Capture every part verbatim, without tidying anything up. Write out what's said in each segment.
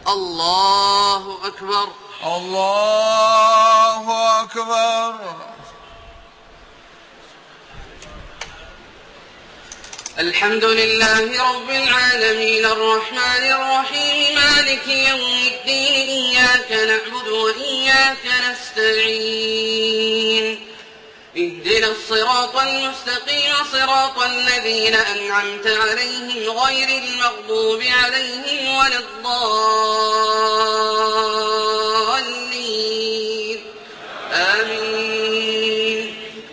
الله أكبر. الله أكبر. الحمد لله رب العالمين الرحمن الرحيم مالك يوم الدين إياك نعبد وإياك نستعين اهدنا الصراط المستقيم صراط الذين أنعمت عليهم غير المغضوب عليهم ولا الضالين آمين.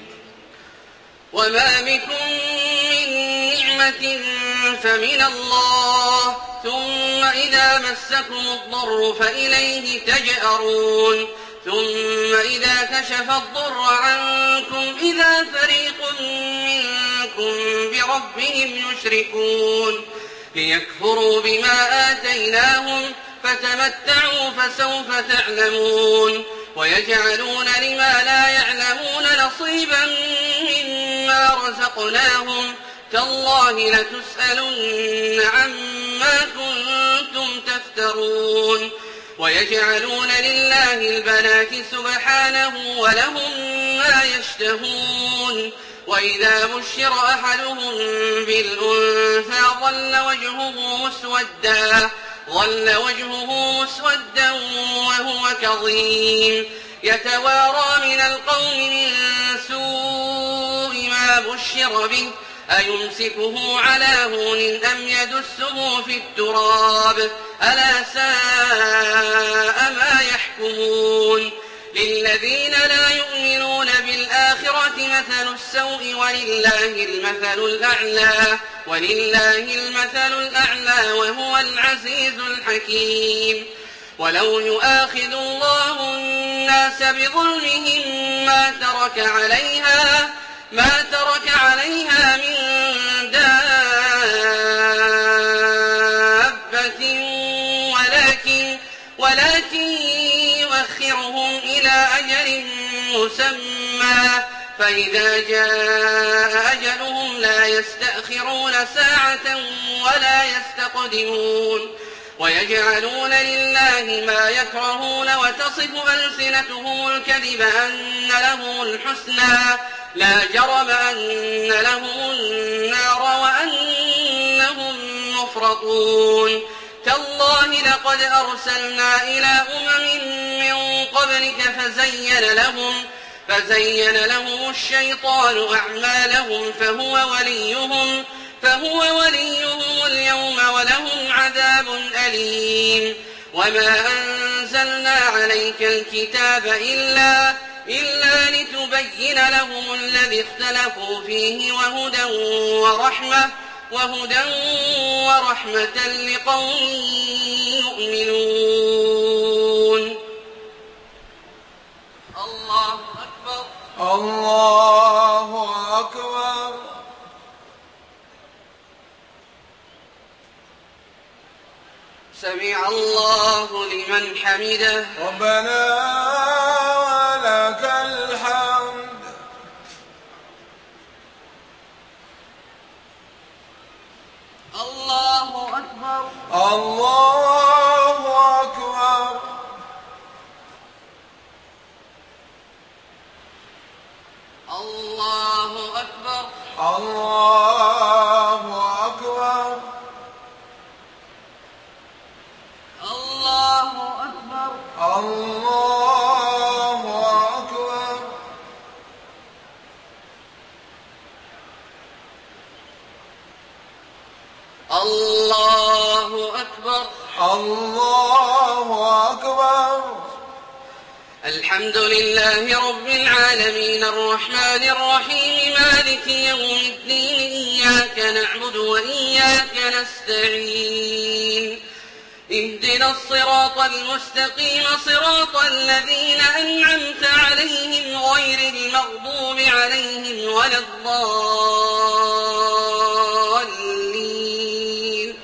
وما بكم من نعمة فمن الله ثم إذا مسكم الضر فإليه تجأرون ثم إذا كشف الضر عنكم إذا فريق منكم بربهم يشركون ليكفروا بما آتيناهم فتمتعوا فسوف تعلمون ويجعلون لما لا يعلمون نصيبا مما رزقناهم تالله لتسألن عما كنتم تفترون ويجعلون لله البنات سبحانه ولهم ما يشتهون وإذا بشر أحدهم بالأنثى ظل وجهه مسودا ظل وجهه مسودا وهو كظيم يتوارى من القوم من سوء ما بشر به أيمسكه على هون أم يدسه في التراب ألا ساء ما يحكمون للذين لا يؤمنون بالآخرة مثل السوء ولله المثل الأعلى ولله المثل الأعلى وهو العزيز الحكيم ولو يؤاخذ الله الناس بظلمهم ما ترك عليها ما ترك عليها من دابة ولكن ولكن يؤخرهم إلى أجل مسمى فإذا جاء أجلهم لا يستأخرون ساعة ولا يستقدمون ويجعلون لله ما يكرهون وتصف ألسنتهم الكذب أن لهم الحسنى لا جرم أن لهم النار وأنهم مفرطون تالله لقد أرسلنا إلى أمم من قبلك فزين لهم فزين لهم الشيطان أعمالهم فهو وليهم فهو وليهم اليوم ولهم عذاب أليم وما أنزلنا عليك الكتاب إلا إلا لتبين لهم الذي اختلفوا فيه وهدى ورحمة وهدى ورحمة لقوم يؤمنون. الله أكبر. الله أكبر. سمع الله لمن حمده. ربنا ولك الحمد. الله أكبر. الله أكبر. الله أكبر. الله أكبر. الله أكبر. الله أكبر. الله أكبر. الله أكبر. الحمد لله رب العالمين الرحمن الرحيم مالك يوم الدين إياك نعبد وإياك نستعين اهدنا الصراط المستقيم صراط الذين أنعمت عليهم غير المغضوب عليهم ولا الضالين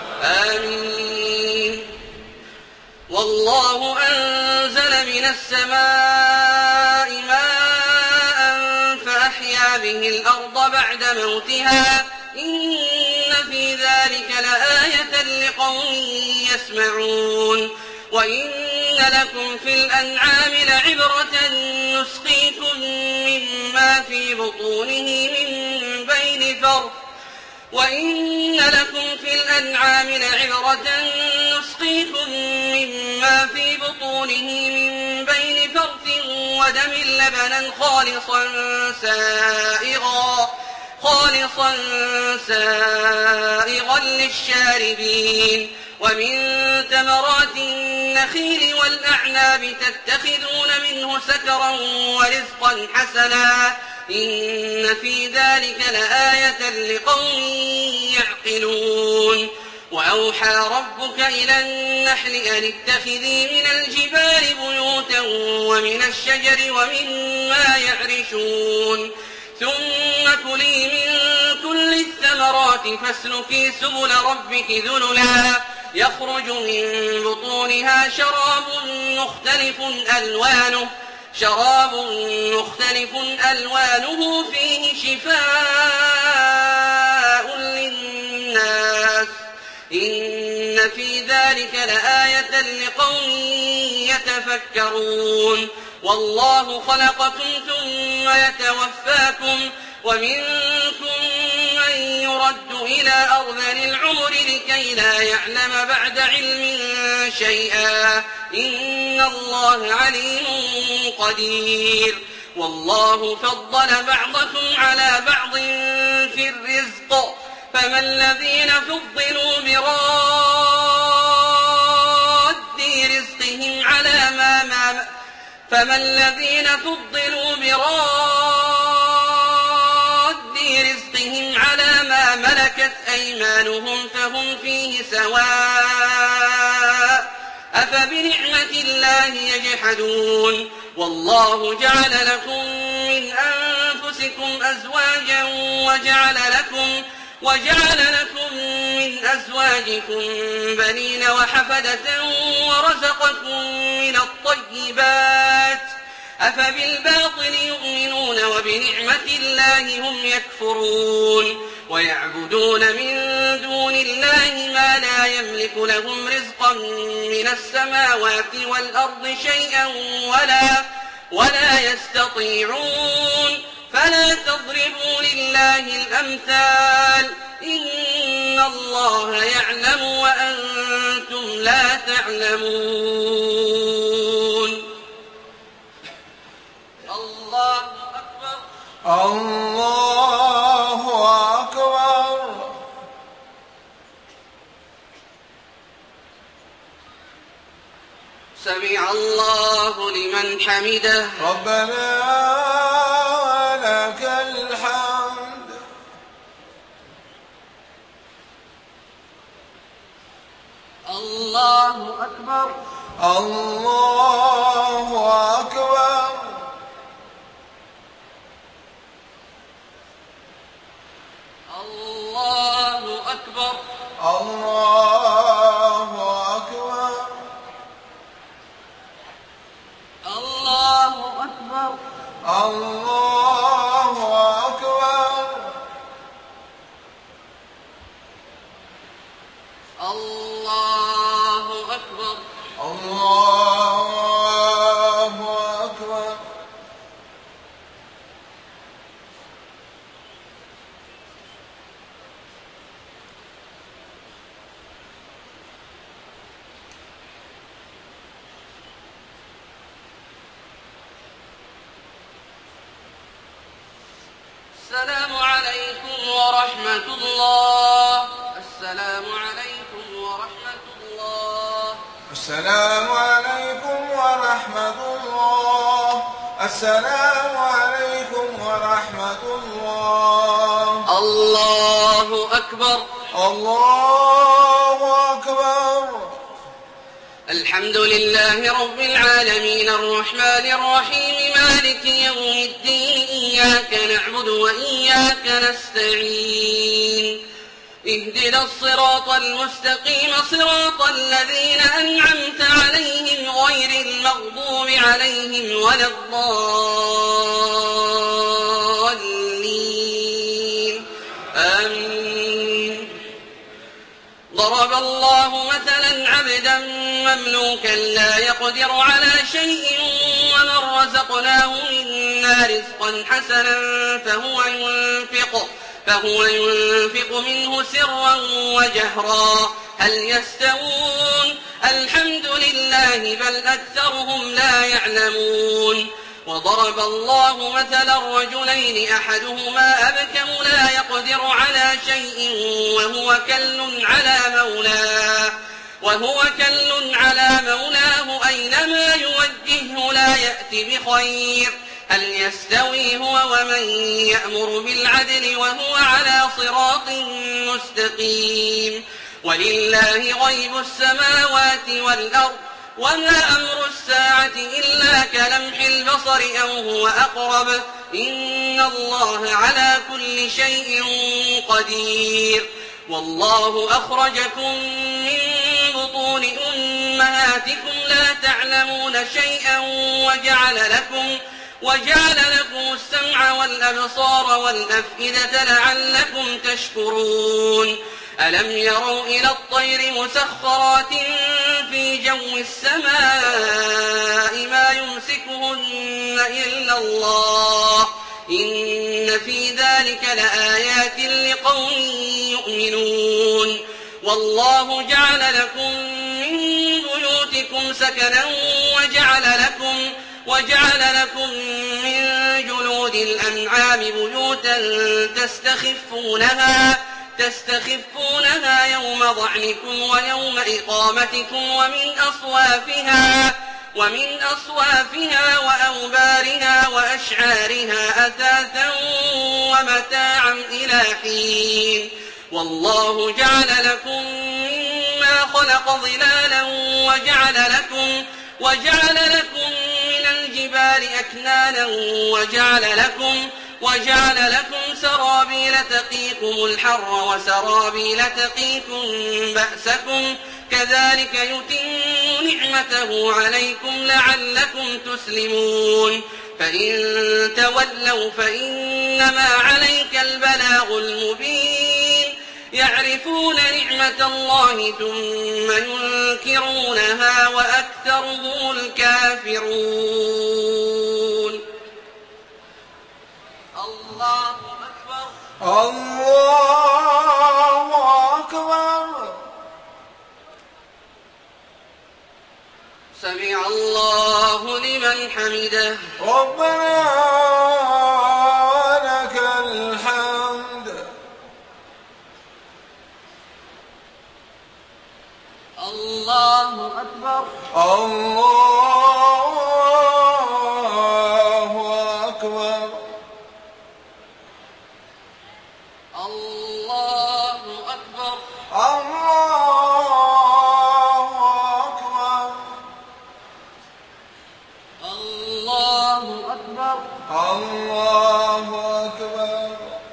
آمين. والله أنزل من السماء ماء فأحيا به الأرض بعد موتها إن في ذلك لآية لقوم يسمعون وإن لكم في الأنعام لعبرة نسقيكم مما في بطونه من بين فرث وإن لكم في الأنعام لعبرة نسقيكم مما في بطونه من بين فرث ودم لبنا خالصا سائغا خالصا سائغا للشاربين ومن ثمرات النخيل والأعناب تتخذون منه سكرا ورزقا حسنا إن في ذلك لآية لقوم يعقلون وأوحى ربك إلى النحل أن اتخذي من الجبال بيوتا ومن الشجر ومما يعرشون ثم كلي من كل الثمرات فاسلكي سبل ربك ذللا يخرج من بطونها شراب مختلف ألوانه شراب مختلف ألوانه فيه شفاء للناس إن في ذلك لآية لقوم يتفكرون والله خلقكم ثم يتوفاكم ومنكم من يرد إلى أرذل العمر لكي لا يعلم بعد علم شيئا إن الله عليم قدير والله فضل بعضكم على بعض في الرزق فما الذين فضلوا براد رزقهم على ما, ما فما الذين فضلوا براد رزقهم على ما ملكت أيمانهم فهم فيه سواء أفبنعمة الله يجحدون والله جعل لكم من أنفسكم أزواجا وجعل لكم وجعل لكم من أزواجكم بنين وحفدة ورزقكم من الطيبات أفبالباطل يؤمنون وبنعمة الله هم يكفرون ويعبدون من دون الله ما لا يملك لهم رزقا من السماوات والأرض شيئا ولا, ولا يستطيعون فلا تضربوا لله الأمثال إن الله يعلم وأنتم لا تعلمون الله أكبر الله أكبر سمع الله لمن حمده ربنا لك الحمد الله أكبر الله أكبر الله أكبر الله أكبر الله أكبر الله أكبر الله أكبر الله أكبر السلام عليكم ورحمة الله السلام عليكم ورحمة الله السلام عليكم ورحمة الله السلام عليكم ورحمة الله الله أكبر الله أكبر الحمد لله رب العالمين الرحمن الرحيم مالك يوم الدين إياك نعبد وإياك نستعين اهدنا الصراط المستقيم صراط الذين أنعمت عليهم غير المغضوب عليهم ولا الضالين آمين ضرب الله مثلا عبدا مملوكا لا يقدر على شيء ومن رزقناه منا رزقا حسنا فهو ينفق, فهو ينفق منه سرا وجهرا هل يستوون الحمد لله بل أكثرهم لا يعلمون. وضرب الله مثلا رجلين أحدهما أبكم لا يقدر على شيء وهو كل على مولاه وهو كل على مولاه أينما يوجهه لا يأتي بخير هل يستوي هو ومن يأمر بالعدل وهو على صراط مستقيم. ولله غيب السماوات والأرض وما أمر الساعة إلا كلمح البصر أو هو أقرب إن الله على كل شيء قدير. والله أخرجكم من بطون أمهاتكم لا تعلمون شيئا وجعل لكم وجعل لكم السمع والأبصار والأفئدة لعلكم تشكرون. ألم يروا إلى الطير مسخرات في جو السماء ما يمسكهن إلا الله إن في ذلك لآيات لقوم يؤمنون. والله جعل لكم من بيوتكم سكنا وجعل لكم وجعل لكم من جلود الأنعام بيوتا تستخفونها تستخفونها يوم ضعنكم ويوم إقامتكم ومن أصوافها ومن أصوافها وأوبارها وأشعارها أثاثا ومتاعا إلى حين. والله جعل لكم مما خلق ظلالا وجعل لكم وجعل لكم من الجبال أكنانا وجعل لكم وجعل لكم سرابيل تقيكم الحر وسرابيل تقيكم بأسكم كذلك يتم نعمته عليكم لعلكم تسلمون. فإن تولوا فإنما عليك البلاغ المبين. يعرفون نعمة الله ثم ينكرونها وأكثرهم الكافرون. الله أكبر الله أكبر. سمع الله لمن حمده. ربنا لك الحمد. الله أكبر. الله أكبر. الله أكبر. الله أكبر. الله أكبر. الله أكبر.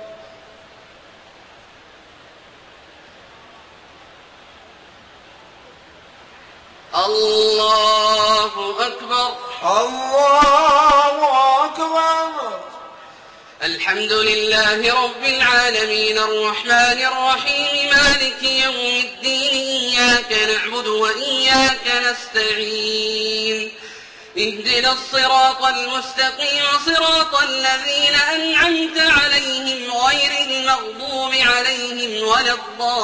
الله أكبر. الله أكبر. الحمد لله رب العالمين الرحمن الرحيم مالك يوم الدين إياك نعبد وإياك نستعين اهدنا الصراط المستقيم صراط الذين أنعمت عليهم غير المغضوب عليهم ولا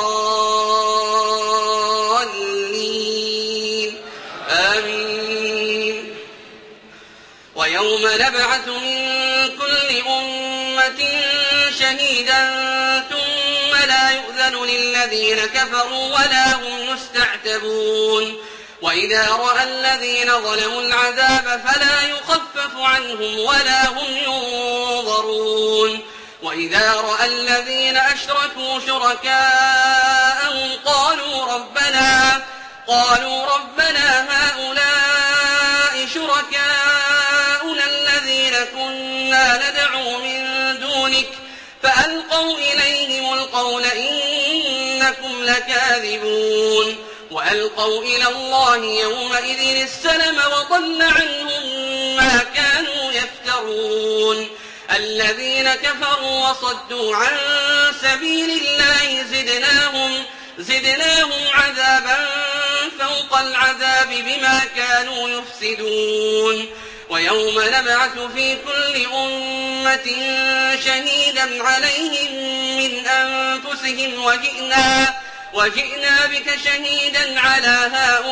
الضالين آمين. ويوم نبعث من كل أمة شهيدا ثم لا يؤذن للذين كفروا ولا هم يستعتبون. وإذا رأى الذين ظلموا العذاب فلا يخفف عنهم ولا هم ينظرون. وإذا رأى الذين أشركوا شركاءهم قالوا ربنا قالوا ربنا هؤلاء شركاؤنا الذين كنا ندعو من دونك فألقوا إليهم القول إنكم لكاذبون. وألقوا إلى الله يومئذ السلم وضل عنهم ما كانوا يفترون. الذين كفروا وصدوا عن سبيل الله زدناهم زدناهم عذابا فوق العذاب بما كانوا يفسدون ويوم نبعث في كل أمة شهيدا عليهم من أنفسهم وجئنا, وجئنا بك شهيدا على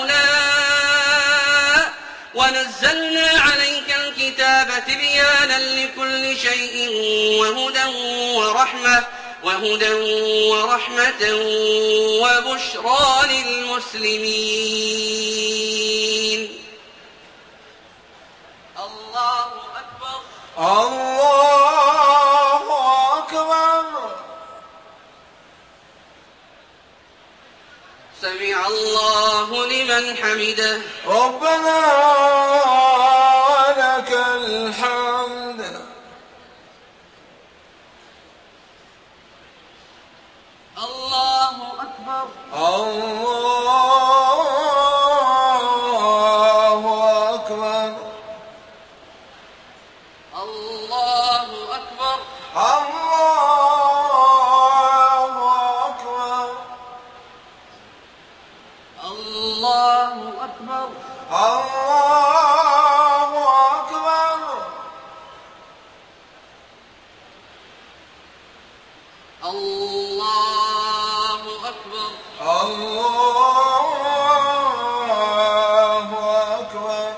هؤلاء ونزلنا عليك الكتاب تبيانا لكل شيء وهدى ورحمة وهدى ورحمة وبشرى للمسلمين. الله أكبر. الله أكبر. سمع الله لمن حمده. ربنا ولك الحمد. الله أكبر. الله أكبر. الله أكبر. الله أكبر. الله أكبر. الله أكبر. الله أكبر. الله أكبر.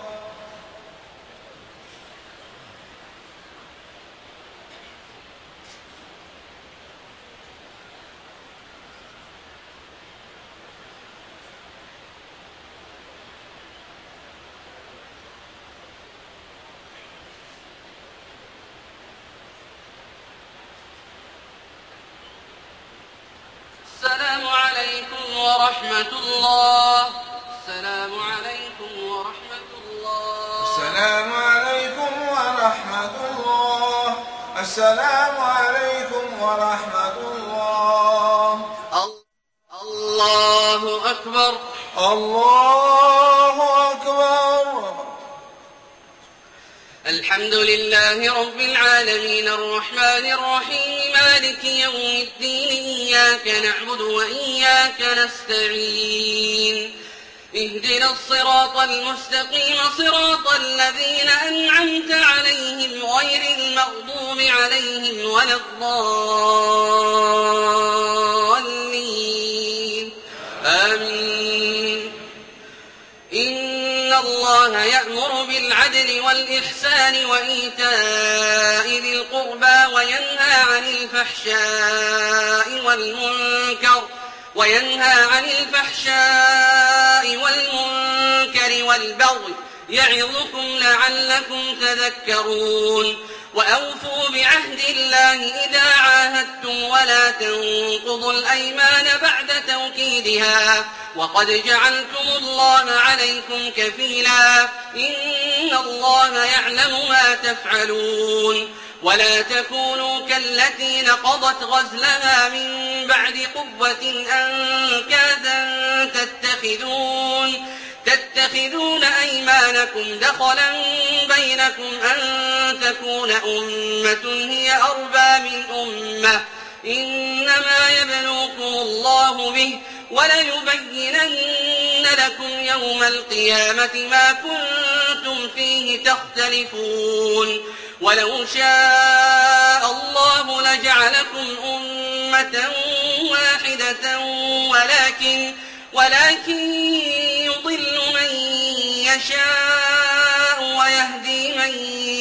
السلام عليكم ورحمة الله. السلام عليكم ورحمة الله. السلام عليكم ورحمة الله. السلام عليكم ورحمة الله. الله أكبر. الله أكبر. الحمد لله رب العالمين الرحمن الرحيم مالك يوم الدين إياك نعبد وإياك نستعين اهدنا الصراط المستقيم صراط الذين أنعمت عليهم غير المغضوب عليهم ولا الضالين آمين. إن الله يأمر بالعدل والإحسان وإيتاء ذي القربى وينهى عن الفحشاء والمنكر وينهى عن الفحشاء والمنكر والبغي يعظكم لعلكم تذكرون. وأوفوا بعهد الله إذا عاهدتم ولا تنقضوا الأيمان بعد توكيدها وقد جعلتم الله عليكم كفيلا إن الله يعلم ما تفعلون. ولا تكونوا كالتي نقضت غزلها من بعد قوة أنكاثا تتخذون تتخذون أيمانكم دخلا بينكم أن تكون أمة هي أربى من أمة إنما يبلوكم الله به وليبينن لكم يوم القيامة ما كنتم فيه تختلفون. ولو شاء الله لجعلكم أمة واحدة ولكن ولكن يضل من يشاء ويهدي من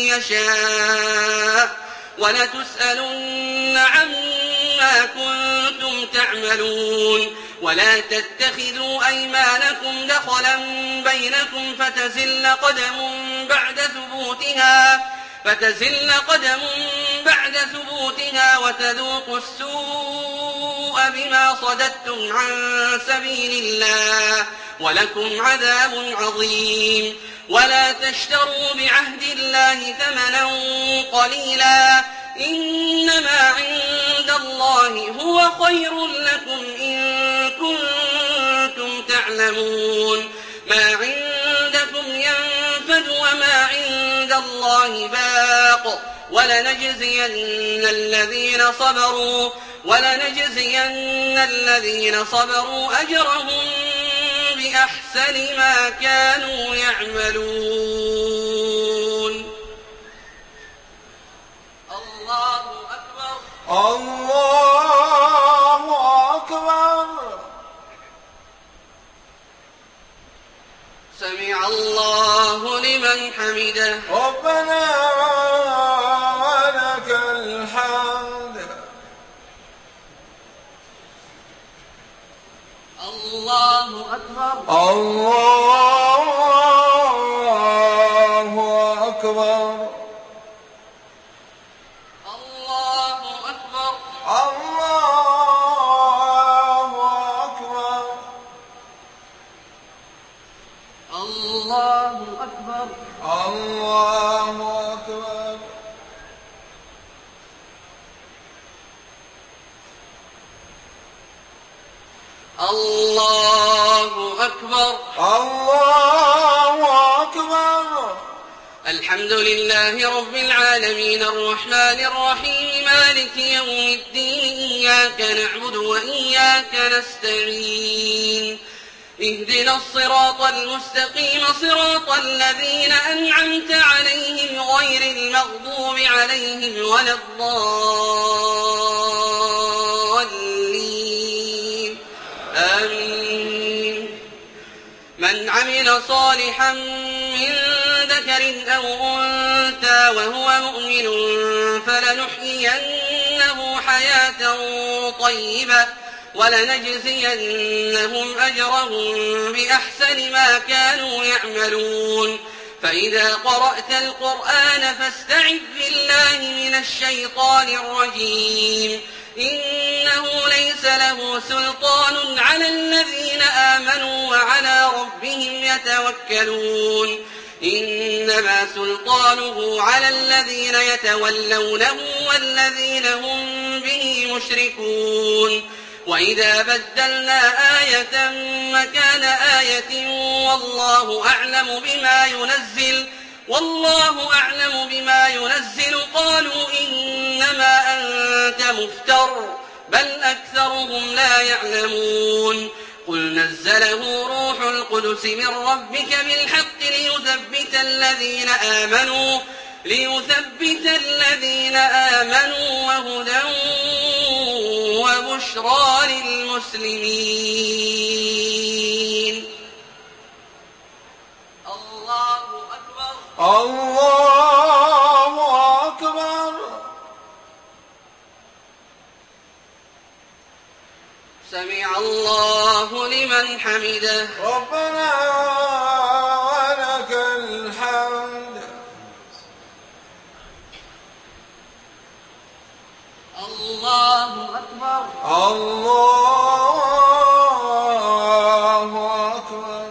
يشاء ولتسألن عما كنتم تعملون. ولا تتخذوا أيمانكم دخلا بينكم فتزل قدم بعد ثبوتها فتزل قدم بعد ثبوتها وتذوقوا السوء بما صددتم عن سبيل الله ولكم عذاب عظيم. ولا تشتروا بعهد الله ثمنا قليلا إنما عند الله هو خير لكم إن كنتم تعلمون. ما عندكم ينفد وما عند الله باق ولنجزين الذين صبروا ولنجزين الذين صبروا أجرهم بأحسن ما كانوا يعملون. الله أكبر. الله أكبر. سمع الله لمن حمده. ربنا ولك الحمد. الله أكبر. الله أكبر. الله أكبر. الله أكبر. الله أكبر. الله أكبر. الله أكبر. الله أكبر. الحمد لله رب العالمين الرحمن الرحيم مالك يوم الدين إياك نعبد وإياك نستعين اهدنا الصراط المستقيم صراط الذين أنعمت عليهم غير المغضوب عليهم ولا الضالين آمين. من عمل صالحا من ذكر أو أنثى وهو مؤمن فلنحيينه حياة طيبة ولنجزينهم أجرهم بأحسن ما كانوا يعملون. فإذا قرأت القرآن فاستعذ بالله من الشيطان الرجيم إنه ليس له سلطان على الذين آمنوا وعلى ربهم يتوكلون إنما سلطانه على الذين يتولونه والذين هم به مشركون. وإذا بدلنا آية مكان آية والله أعلم بما ينزل والله أعلم بما ينزل قالوا إنما أنت مفتر بل أكثرهم لا يعلمون. قل نزله روح القدس من ربك بالحق ليثبت الذين آمنوا ليثبت الذين آمنوا وهدى وبشرى للمسلمين. الله أكبر. الله أكبر. سمع الله لمن حمده. ربنا ولك الحمد. الله أكبر. الله أكبر.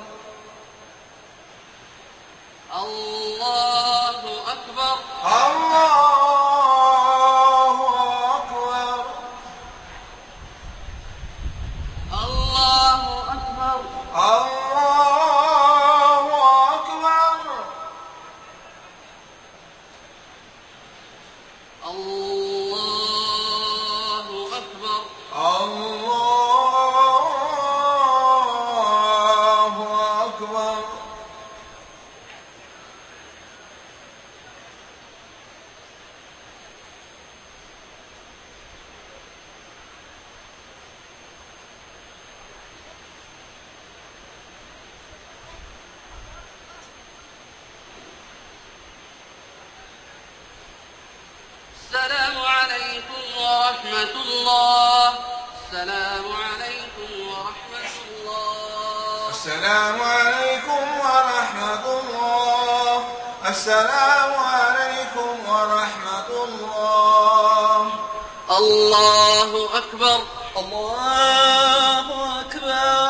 الله أكبر. الله أكبر. الله أكبر. الله أكبر. الله أكبر. الله أكبر. السلام عليكم ورحمة الله. السلام عليكم ورحمة الله. السلام عليكم ورحمة الله. السلام عليكم ورحمة الله. الله أكبر. الله أكبر.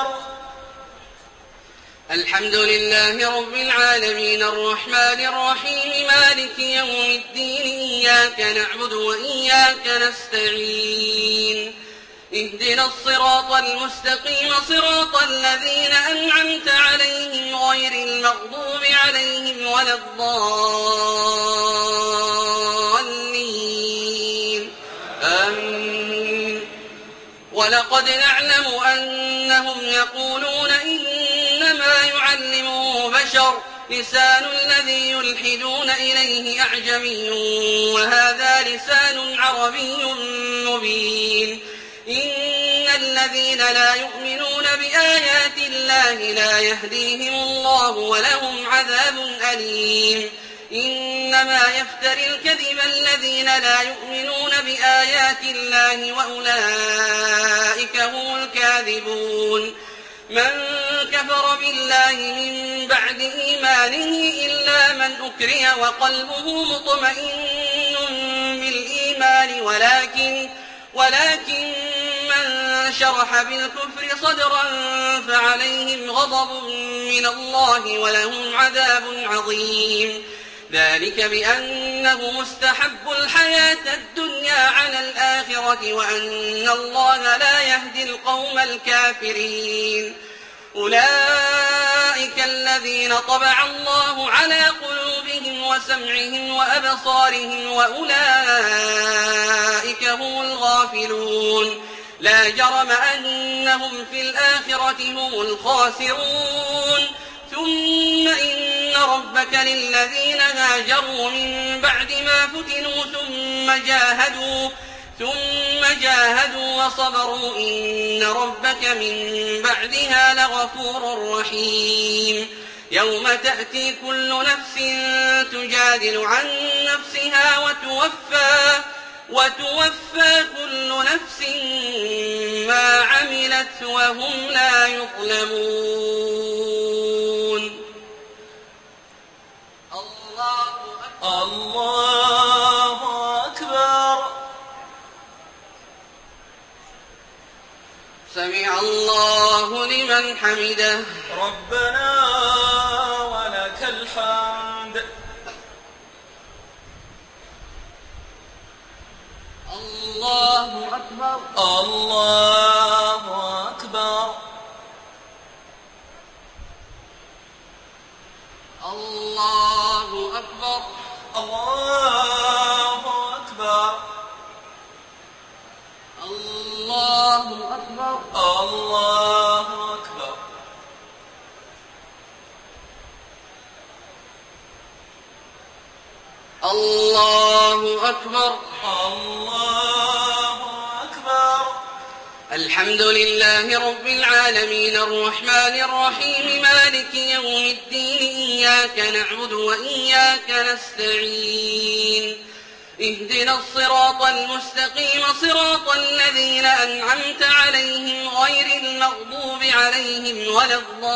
الحمد لله رب العالمين الرحمن الرحيم مالك يوم الدين إياك نعبد وإياك نستعين اهدنا الصراط المستقيم صراط الذين أنعمت عليهم غير المغضوب عليهم ولا الضالين آمين. ولقد نعلم أنهم يقولون إنما يعلمه بشر لسان الذي يلحدون إليه أعجمي وهذا لسان عربي مبين إن الذين لا يؤمنون بآيات الله لا يهديهم الله ولهم عذاب أليم إنما يفتري الكذب الذين لا يؤمنون بآيات الله وأولئك هم الكاذبون من كفر بالله من بعد إيمانه إلا من أكره وقلبه مطمئن بالإيمان ولكن ولكن من شرح بالكفر صدرا فعليهم غضب من الله ولهم عذاب عظيم ذلك بأنه مستحب الحياة الدنيا على الآخرة وأن الله لا يهدي القوم الكافرين أولئك الذين طبع الله على قلوبهم وسمعهم وأبصارهم وأولئك هم الغافلون لا جرم أنهم في الآخرة هم الخاسرون ثم إن ربك للذين هاجروا من بعد ما فتنوا ثم جاهدوا ثم جاهدوا وصبروا إن ربك من بعدها لغفور رحيم يوم تأتي كل نفس تجادل عن نفسها وتوفى وتوفى كل نفس ما عملت وهم لا يظلمون الله أكبر الله أكبر سمع الله لمن حمده ربنا ولك الحمد الله أكبر الله أكبر الله أكبر الله أكبر الله أكبر الله أكبر الله أكبر الله أكبر الحمد لله رب العالمين الرحمن الرحيم مالك يوم الدين إياك نعبد وإياك نستعين اهدنا الصراط المستقيم صراط الذين أنعمت عليهم غير المغضوب عليهم ولا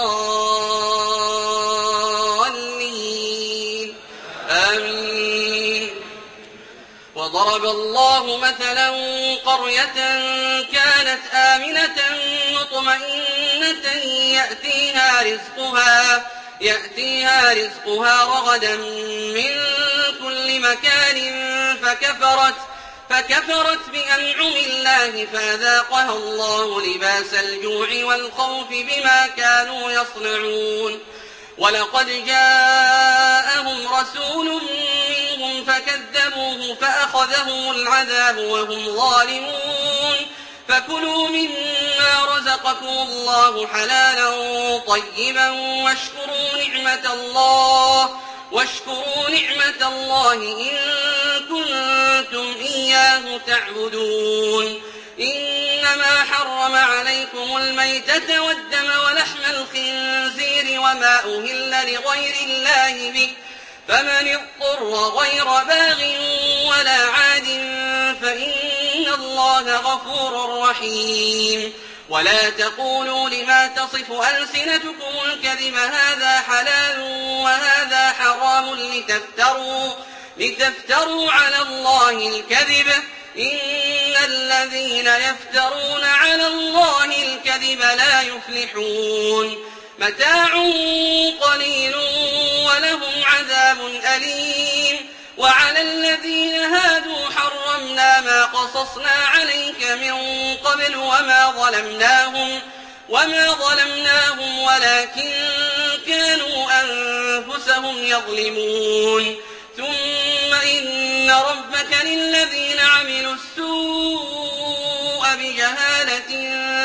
الضالين آمين وضرب الله مثلا قرية كانت آمنة مطمئنة يأتيها رزقها يأتيها رزقها رغدا من كل مكان فكفرت فكفرت بأنعم الله فأذاقها الله لباس الجوع والخوف بما كانوا يصنعون ولقد جاءهم رسول منهم فكذبوه فأخذهم العذاب وهم ظالمون فكلوا مما رزقكم الله حلالا طيبا واشكروا نعمة الله واشكروا نعمة الله إن كنتم إياه تعبدون إنما حرم عليكم الميتة والدم ولحم الخنزير وما أهل لغير الله به فمن اضطر غير باغ ولا عاد فإن الله غفور رحيم ولا تقولوا لما تصف ألسنتكم الكذب هذا حلال وهذا حرام لتفتروا, لتفتروا على الله الكذب إن الذين يفترون على الله الكذب لا يفلحون متاع قليل ولهم عذاب أليم وعلى الذين هادوا حرمنا ما قصصنا عليك من قبل وما ظلمناهم وما ظلمناهم ولكن كانوا أنفسهم يظلمون ثم إن ربك للذين عملوا السوء بجهالة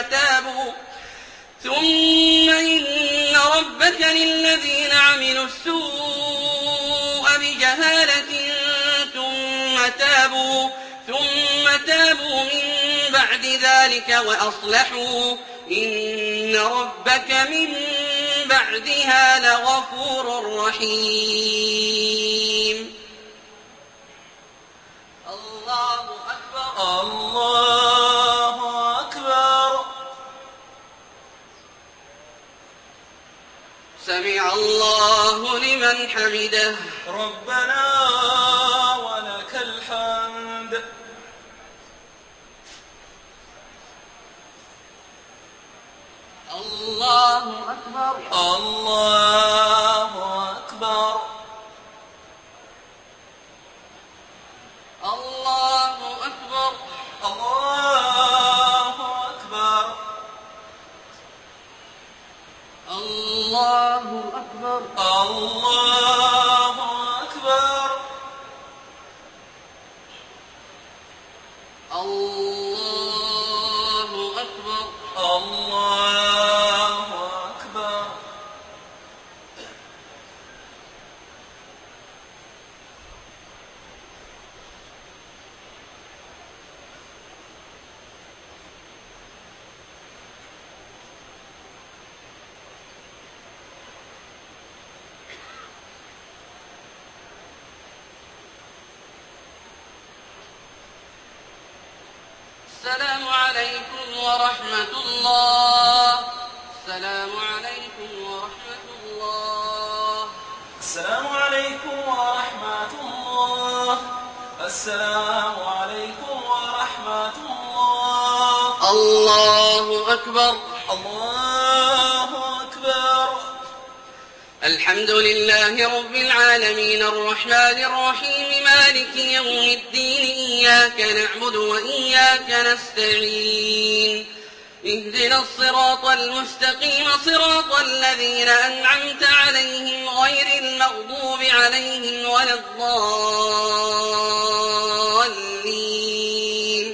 تابوا ثم إن ربك للذين عملوا السوء بجهالة ثم تابوا ثم تابوا من بعد ذلك وأصلحوا إن ربك من بعدها لغفور رحيم. الله أكبر. الله أكبر. سمع الله لمن حمده. ربنا ولك الحمد. الله أكبر. الله أكبر. الله أكبر. الله أكبر. الله أكبر. الله أكبر. الله أكبر. الله أكبر. السلام عليكم ورحمة الله. السلام عليكم ورحمة الله. السلام عليكم ورحمة الله. السلام عليكم ورحمة الله. الله أكبر. الله أكبر. الحمد لله رب العالمين الرحمن الرحيم مالك يوم الدين إياك نعبد وإياك نستعين اهدنا الصراط المستقيم صراط الذين أنعمت عليهم غير المغضوب عليهم ولا الضالين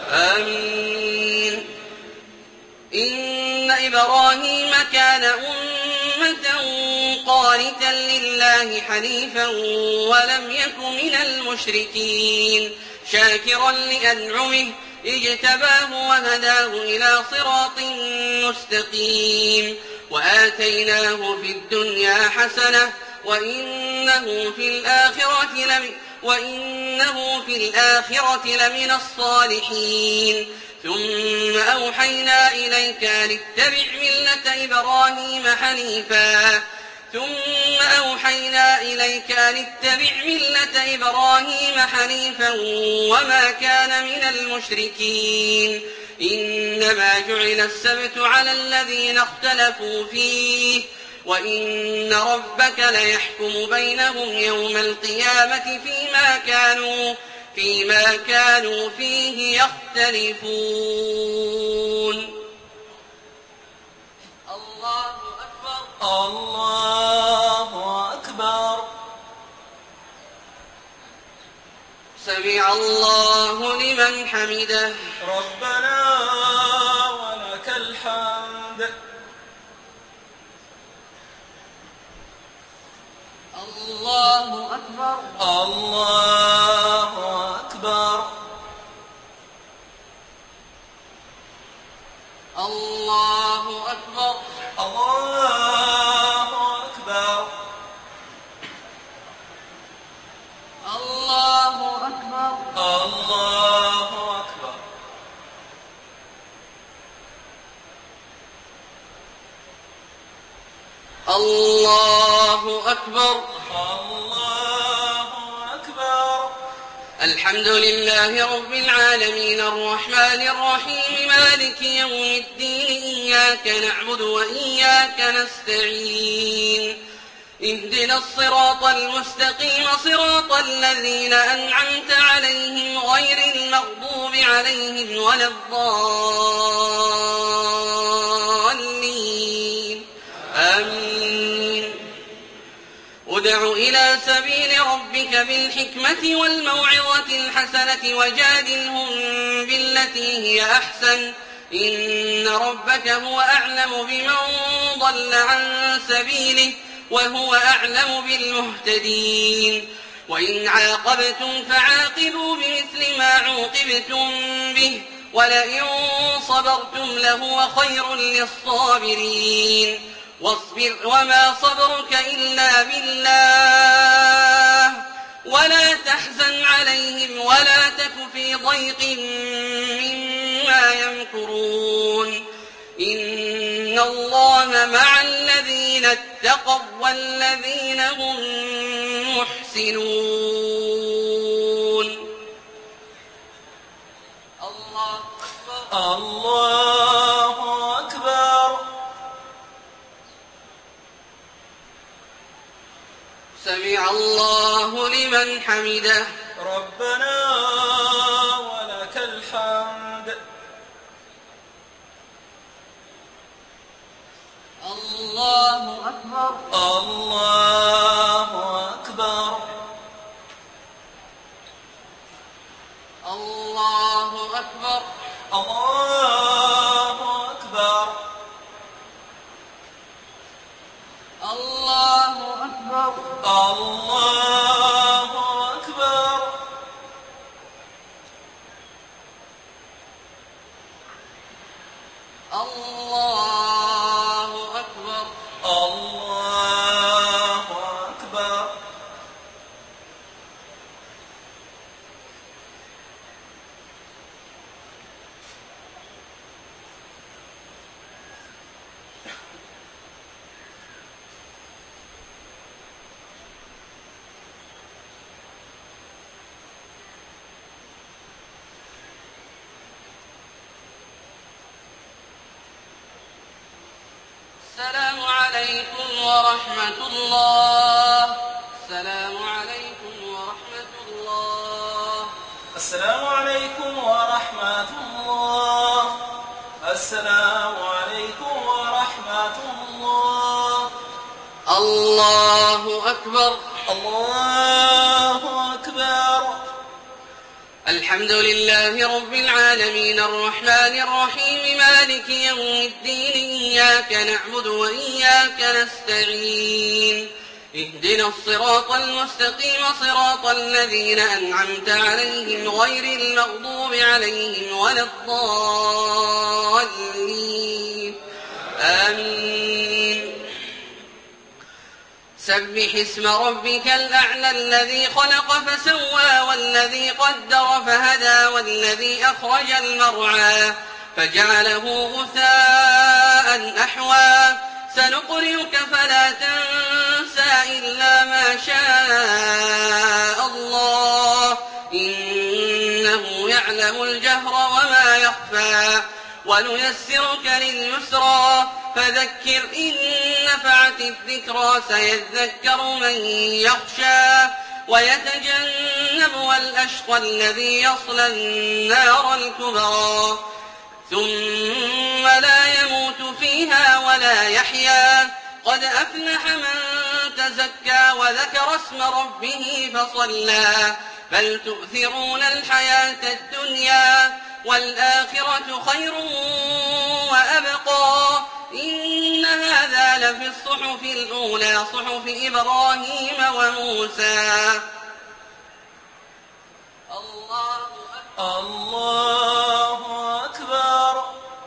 آمين. إن إبراهيم كان أمة قانتا لله حنيفا ولم يك من المشركين شاكرا لأنعمه اجتباه وهداه إلى صراط مستقيم وآتيناه في الدنيا حسنة وإنه في الآخرة لمن, وإنه في الآخرة لمن الصالحين. ثم أوحينا إليك لاتبع ملة إبراهيم حنيفا ثم أوحينا إليك لاتبع ملة إبراهيم حنيفا وما كان من المشركين. إنما جعل السبت على الذين اختلفوا فيه وإن ربك ليحكم بينهم يوم القيامة فيما كانوا فيما كانوا فيه يختلفون. الله أكبر. الله أكبر. سمع الله لمن حمده. ربنا ولك الحمد. الله أكبر. الله أكبر. الله أكبر. الله أكبر. الله أكبر. الله أكبر. الله أكبر. الله أكبر. الحمد لله رب العالمين الرحمن الرحيم مالك يوم الدين إياك نعبد وإياك نستعين اهدنا الصراط المستقيم صراط الذين أنعمت عليهم غير المغضوب عليهم ولا الضالين آمين. ادع إلى سبيل ربك بالحكمة والموعظة الحسنة وجادلهم بالتي هي أحسن إن ربك هو أعلم بمن ضل عن سبيله وهو أعلم بالمهتدين وإن عاقبتم فعاقبوا بمثل ما عوقبتم به ولئن صبرتم لهو خير للصابرين واصبر وما صبرك إلا بالله ولا تحزن عليهم ولا تك في ضيق مما يمكرون إن الله مع الذين اتقوا والذين هم محسنون. الله أكبر. الله أكبر. سمع الله لمن حمده. ربنا ولك الحمد. الله أكبر. الله أكبر. الله أكبر. الله أكبر. الله أكبر. الله أكبر. الله أكبر. الله أكبر. السلام عليكم ورحمة الله. السلام عليكم ورحمة الله. السلام عليكم ورحمة الله. السلام عليكم ورحمة الله. الله أكبر. الله أكبر. الحمد لله رب العالمين الرحمن الرحيم مالك يوم الدين إياك نعبد وإياك نستعين اهدنا الصراط المستقيم صراط الذين أنعمت عليهم غير المغضوب عليهم ولا الضالين آمين. سبح اسم ربك الأعلى الذي خلق فسوى والذي قدر فهدى والذي أخرج المرعى فجعله غثاء أحوى سنقرئك فلا تنسى إلا ما شاء الله إنه يعلم الجهر وما يخفى ونيسرك لليسرى فذكر إن نفعت الذكرى سيذكر من يخشى ويتجنبها الأشقى الذي يصلى النار الكبرى ثم لا يموت فيها ولا يحيا قد أفلح من تزكى وذكر اسم ربه فصلى بل تؤثرون الحياة الدنيا والآخرة خير وأبقى إن هذا لفي الصحف الأولى صحف إبراهيم وموسى. الله أكبر. الله أكبر.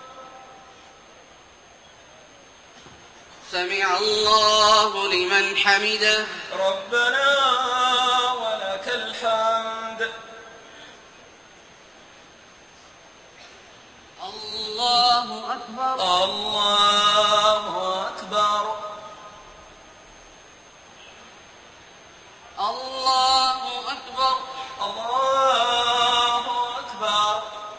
سمع الله لمن حمده. ربنا ولك الحمد. الله أكبر. الله أكبر. الله أكبر. الله أكبر.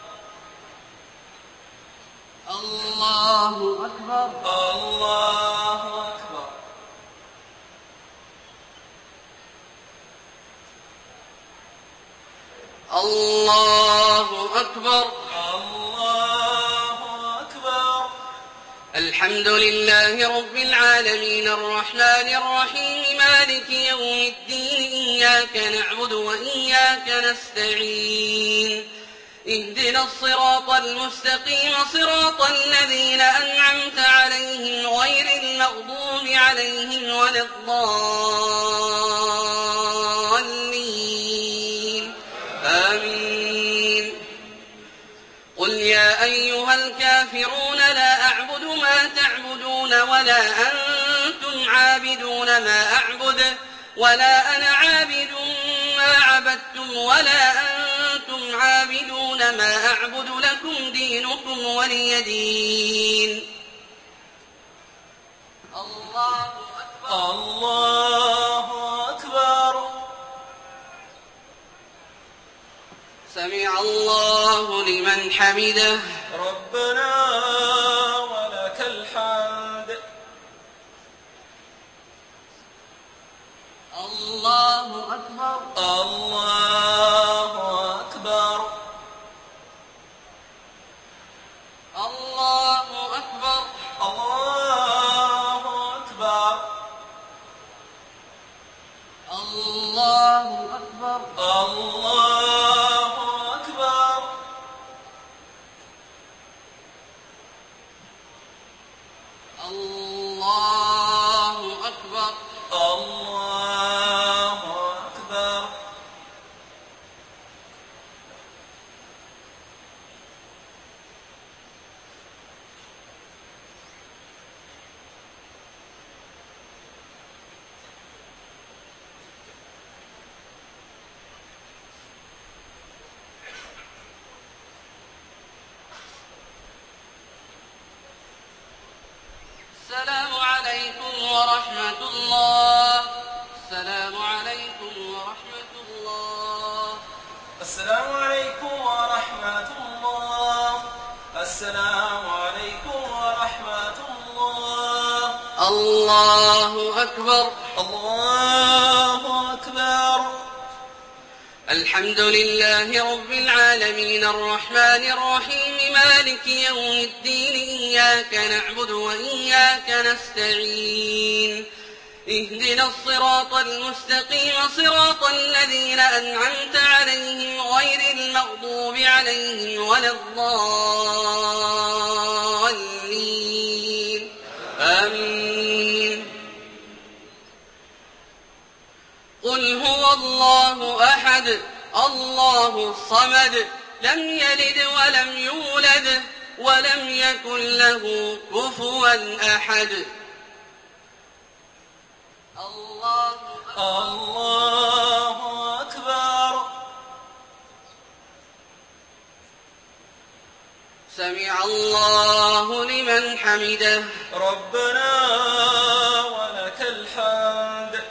الله أكبر. الله أكبر. الله أكبر. الله أكبر. الحمد لله رب العالمين الرحمن الرحيم مالك يوم الدين إياك نعبد وإياك نستعين اهدنا الصراط المستقيم صراط الذين أنعمت عليهم غير المغضوب عليهم ولا الضالين آمين. قل يا أيها الكافرون لا أعبد ما تعبدون ولا أنتم عابدون ما أعبد ولا أنا عابد ما عبدتم ولا أنتم عابدون ما أعبد لكم دينكم ولي دين. الله أكبر. الله أكبر. سمع الله لمن حمده. ربنا ولك الحمد. الله أكبر. الله أكبر. الله أكبر. الله أكبر. الله أكبر. الله أكبر. الله أكبر. الله أكبر. السلام عليكم ورحمة الله. السلام عليكم ورحمة الله. السلام عليكم ورحمة الله. السلام عليكم ورحمة الله. الله أكبر. الله أكبر. الحمد لله رب العالمين الرحمن الرحيم مالك يوم الدين إياك نعبد وإياك نستعين اهدنا الصراط المستقيم صراط الذين أنعمت عليهم غير المغضوب عليهم ولا الضالين آمين. قل هو الله أحد الله الصمد لم يلد ولم يولد ولم يكن له كفوا أحد. الله أكبر. الله أكبر. سمع الله لمن حمده. ربنا ولك الحمد.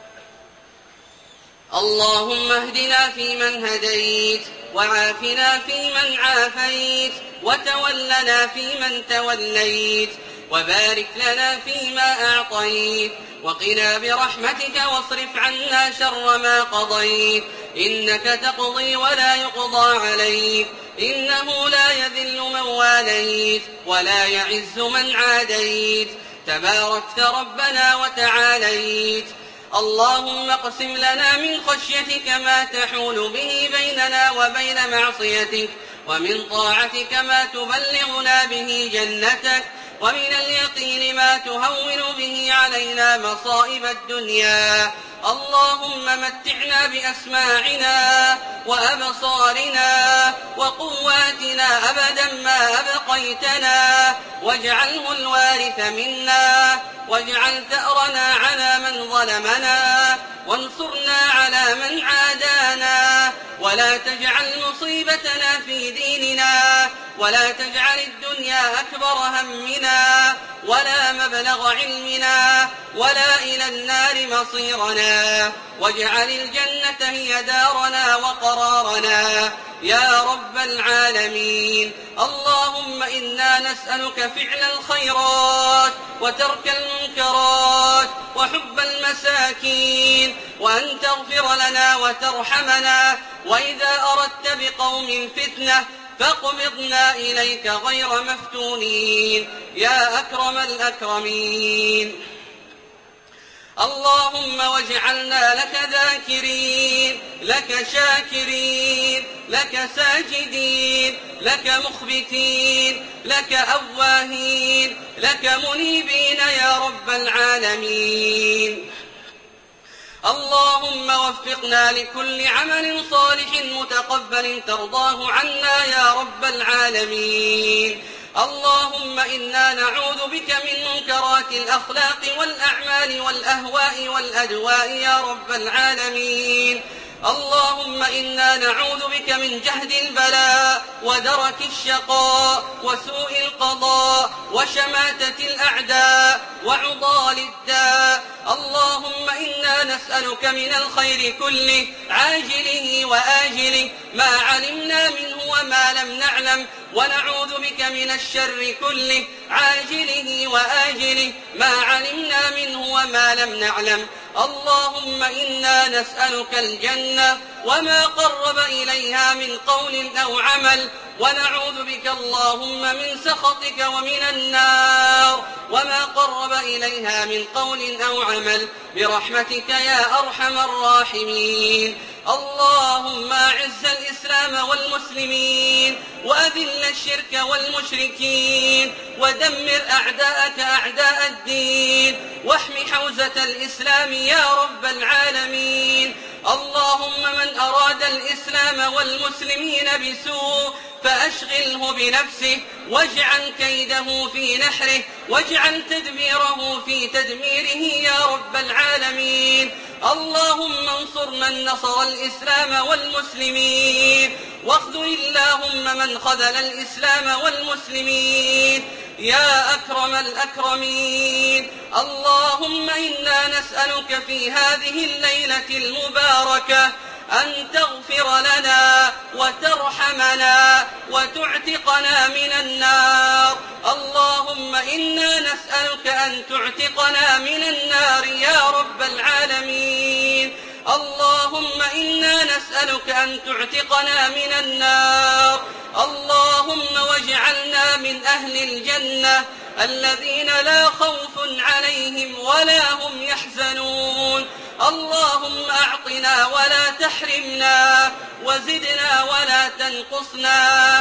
اللهم اهدنا فيمن هديت وعافنا فيمن عافيت وتولنا فيمن توليت وبارك لنا فيما أعطيت وقنا برحمتك واصرف عنا شر ما قضيت إنك تقضي ولا يقضى عليك إنه لا يذل من واليت ولا يعز من عاديت تباركت ربنا وتعاليت. اللهم اقسم لنا من خشيتك ما تحول به بيننا وبين معصيتك ومن طاعتك ما تبلغنا به جنتك ومن اليقين ما تهون به علينا مصائب الدنيا. اللهم متعنا بأسماعنا وأبصارنا وقواتنا أبدا ما أبقيتنا واجعله الوارث منا واجعل ثأرنا على من ظلمنا وانصرنا على من عادانا ولا تجعل مصيبتنا في ديننا ولا تجعل الدنيا أكبر همنا ولا مبلغ علمنا ولا إلى النار مصيرنا واجعل الجنة هي دارنا وقرارنا يا رب العالمين. اللهم إنا نسألك فعل الخيرات وترك المنكرات وحب المساكين وأن تغفر لنا وترحمنا وإذا أردت بقوم فتنة فاقبضنا إليك غير مفتونين يا أكرم الأكرمين. اللهم واجعلنا لك ذاكرين، لك شاكرين، لك ساجدين، لك مخبتين، لك أواهين، لك منيبين يا رب العالمين. اللهم وفقنا لكل عمل صالح متقبل ترضاه عنا يا رب العالمين. اللهم إنا نعوذ بك من منكرات الأخلاق والأعمال والأهواء والأدواء يا رب العالمين. اللهم إنا نعوذ بك من جهد البلاء ودرك الشقاء وسوء القضاء وشماتة الأعداء وعضال الداء. اللهم إنا نسألك من الخير كله عاجله وآجله ما علمنا منه وما لم نعلم، ونعوذ بك من الشر كله عاجله وآجله ما علمنا منه وما لم نعلم. اللهم إنا نسألك الجنة وما قرب إليها من قول أو عمل، ونعوذ بك اللهم من سخطك ومن النار وما قرب إليها من قول أو عمل، برحمتك يا أرحم الراحمين. اللهم أعز الإسلام والمسلمين وأذل الشرك والمشركين ودمر أعداءك أعداء الدين، واحم حوزة الإسلام يا رب العالمين. اللهم من أراد الإسلام والمسلمين بسوء فأشغله بنفسه، واجعل كيده في نحره، واجعل تدبيره في تدميره يا رب العالمين. اللهم انصر من نصر الإسلام والمسلمين، واخذل اللهم من خذل الإسلام والمسلمين يا أكرم الأكرمين. اللهم إنا نسألك في هذه الليلة المباركة أن تغفر لنا وترحمنا وتعتقنا من النار. اللهم إنا نسألك أن تعتقنا من النار يا رب العالمين. اللهم إنا نسألك أن تعتقنا من النار. اللهم واجعلنا من أهل الجنة الذين لا خوف عليهم ولا هم يحزنون. اللهم أعطنا ولا تحرمنا، وزدنا ولا تنقصنا،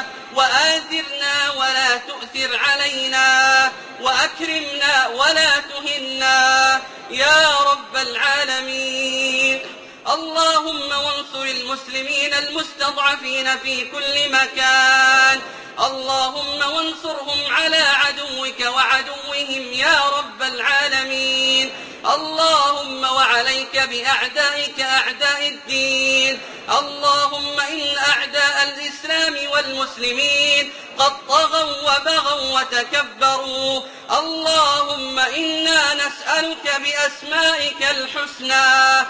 وآثرنا ولا تؤثر علينا، وأكرمنا ولا تهنا يا رب العالمين. اللهم وانصر المسلمين المستضعفين في كل مكان. اللهم وانصرهم على عدوك وعدوهم يا رب العالمين. اللهم وعليك بأعدائك أعداء الدين. اللهم إن أعداء الإسلام والمسلمين قد طغوا وبغوا وتكبروا. اللهم إنا نسألك بأسمائك الحسنى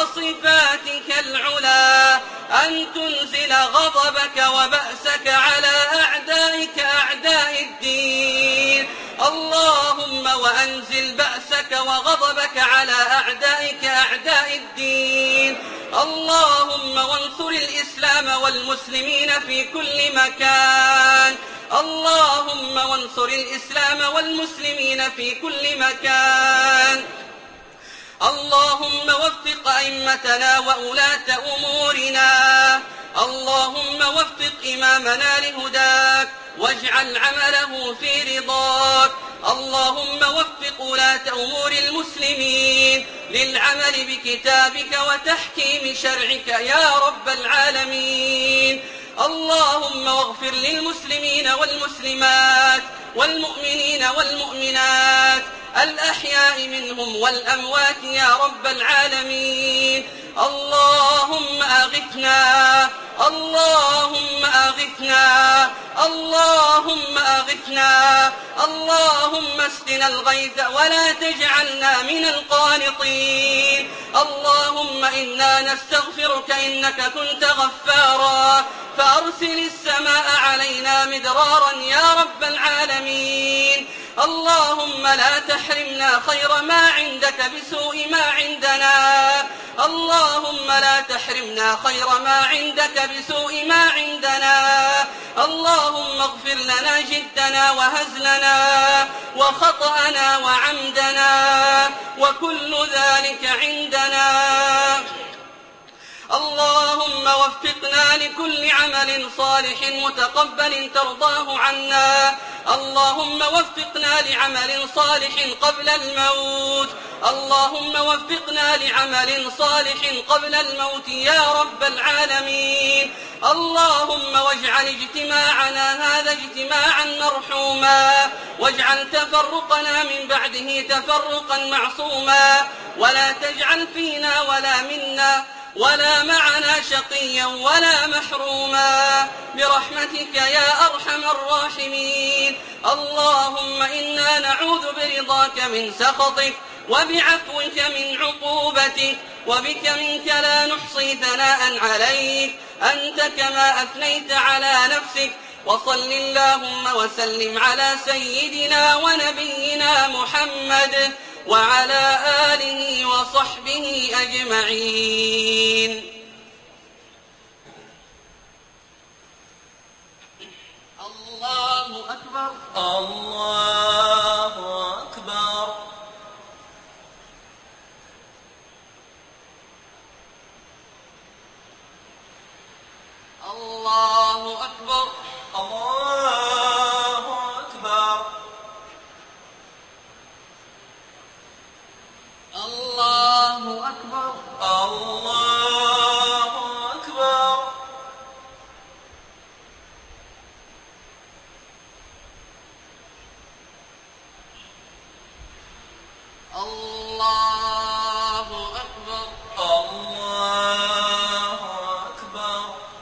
وصفاتك العلى أن تنزل غضبك وبأسك على أعدائك أعداء الدين. اللهم وأنزل بأسك وغضبك على أعدائك أعداء الدين. اللهم وانصر الإسلام والمسلمين في كل مكان. اللهم وانصر الإسلام والمسلمين في كل مكان. اللهم وفق أئمتنا وولاة أمورنا. اللهم وفق إمامنا لهداك واجعل عمله في رضاك. اللهم وفق ولاة أمور المسلمين للعمل بكتابك وتحكيم شرعك يا رب العالمين. اللهم واغفر للمسلمين والمسلمات والمؤمنين والمؤمنات الأحياء منهم والأموات يا رب العالمين. اللهم أغثنا، اللهم أغثنا، اللهم أغثنا، اللهم اسقنا الغيث ولا تجعلنا من القانطين. اللهم إنا نستغفرك إنك كنت غفارا فأرسل السماء علينا مدرارا يا رب العالمين. اللهم لا تحرمنا خير ما عندك بسوء ما عندنا. اللهم لا تحرمنا خير ما عندك بسوء ما عندنا. اللهم اغفر لنا جدنا وهزلنا وخطأنا وعمدنا وكل ذلك عندنا. اللهم وفقنا لكل عمل صالح متقبل ترضاه عنا. اللهم وفقنا لعمل صالح قبل الموت. اللهم وفقنا لعمل صالح قبل الموت يا رب العالمين. اللهم واجعل اجتماعنا هذا اجتماعا مرحوما، واجعل تفرقنا من بعده تفرقا معصوما، ولا تجعل فينا ولا منا ولا معنا شقيا ولا محروما برحمتك يا أرحم الراحمين. اللهم إنا نعوذ برضاك من سخطك، وبعفوك من عقوبتك، وبك منك لا نحصي ثناء عليك أنت كما أثنيت على نفسك. وصل اللهم وسلم على سيدنا ونبينا محمد وعلى آله وصحبه أجمعين. الله أكبر. الله أكبر. الله أكبر. الله أكبر. الله أكبر. الله أكبر. الله أكبر. الله أكبر.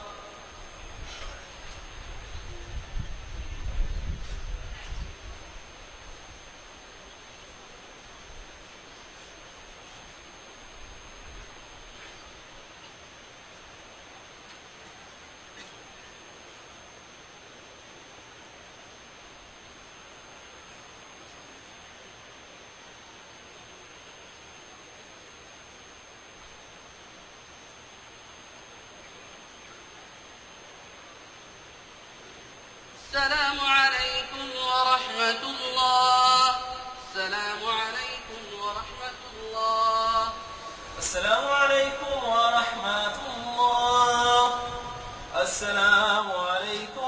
السلام عليكم ورحمة الله. السلام عليكم ورحمة الله. السلام عليكم ورحمة الله. السلام عليكم